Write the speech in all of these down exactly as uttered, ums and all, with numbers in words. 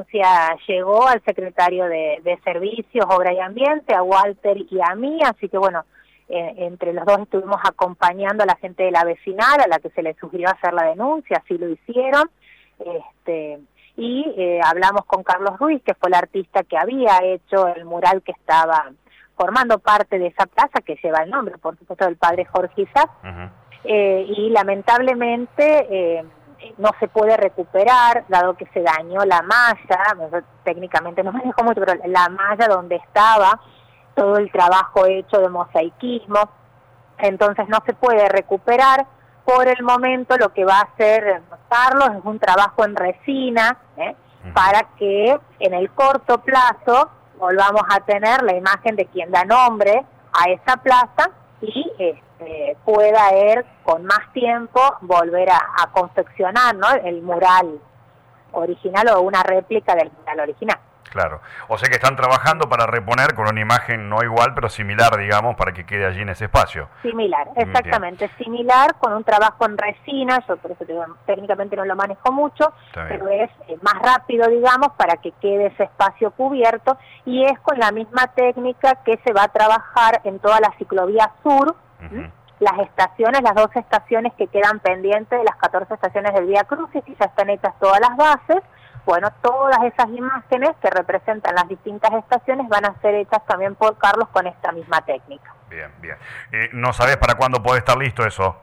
denuncia llegó al secretario de, de Servicios, Obra y Ambiente, a Walter y a mí, así que bueno, eh, entre los dos estuvimos acompañando a la gente de la vecinal, a la que se le sugirió hacer la denuncia, así lo hicieron, este, y eh, hablamos con Carlos Ruiz, que fue el artista que había hecho el mural que estaba formando parte de esa plaza, que lleva el nombre, por supuesto, del padre Jorge Isaac, uh-huh. eh, y lamentablemente eh, no se puede recuperar, dado que se dañó la malla, técnicamente no me dejó mucho, pero la malla donde estaba todo el trabajo hecho de mosaicismo, entonces no se puede recuperar. Por el momento lo que va a hacer Carlos es un trabajo en resina, ¿eh? uh-huh. para que en el corto plazo volvamos a tener la imagen de quien da nombre a esa plaza y este, pueda él con más tiempo volver a, a confeccionar, ¿no?, el mural original o una réplica del mural original. Claro, o sea que están trabajando para reponer con una imagen no igual, pero similar, digamos, para que quede allí en ese espacio. Similar, exactamente, bien. Similar, con un trabajo en resina, yo por eso te digo, técnicamente no lo manejo mucho, pero es eh, más rápido, digamos, para que quede ese espacio cubierto, y es con la misma técnica que se va a trabajar en toda la ciclovía sur, uh-huh. las estaciones, las doce estaciones que quedan pendientes de las catorce estaciones del Vía Crucis, y ya están hechas todas las bases. Bueno, todas esas imágenes que representan las distintas estaciones van a ser hechas también por Carlos con esta misma técnica. Bien, bien. Eh, ¿No sabés para cuándo puede estar listo eso?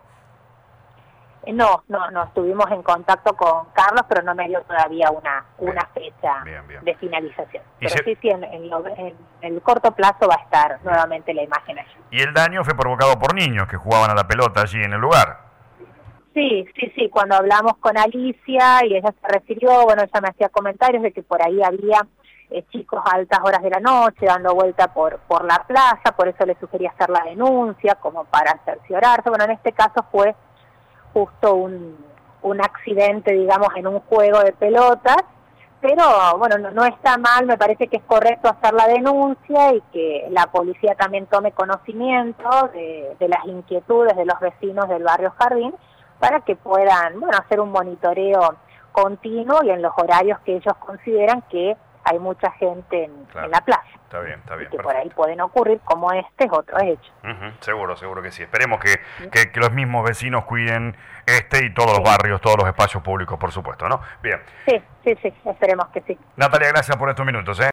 Eh, no, no, no, estuvimos en contacto con Carlos, pero no me dio todavía una una fecha bien, bien. de finalización. Pero se... sí, sí, en, en, lo, en el corto plazo va a estar bien. nuevamente la imagen allí. ¿Y el daño fue provocado por niños que jugaban a la pelota allí en el lugar? Sí, sí, sí, cuando hablamos con Alicia y ella se refirió, bueno, ella me hacía comentarios de que por ahí había eh, chicos a altas horas de la noche dando vuelta por por la plaza, por eso le sugería hacer la denuncia, como para cerciorarse. Bueno, en este caso fue justo un, un accidente, digamos, en un juego de pelotas, pero bueno, no, no está mal, me parece que es correcto hacer la denuncia y que la policía también tome conocimiento de, de las inquietudes de los vecinos del barrio Jardín, para que puedan, bueno, hacer un monitoreo continuo y en los horarios que ellos consideran que hay mucha gente en, claro. en la plaza. Está bien, está bien. Y que perfecto. Por ahí pueden ocurrir, como este es otro hecho. Uh-huh, seguro, seguro que sí. Esperemos que, ¿sí? que, que los mismos vecinos cuiden este y todos sí. los barrios, todos los espacios públicos, por supuesto, ¿no? Bien. Sí, sí, sí, esperemos que sí. Natalia, gracias por estos minutos, ¿eh?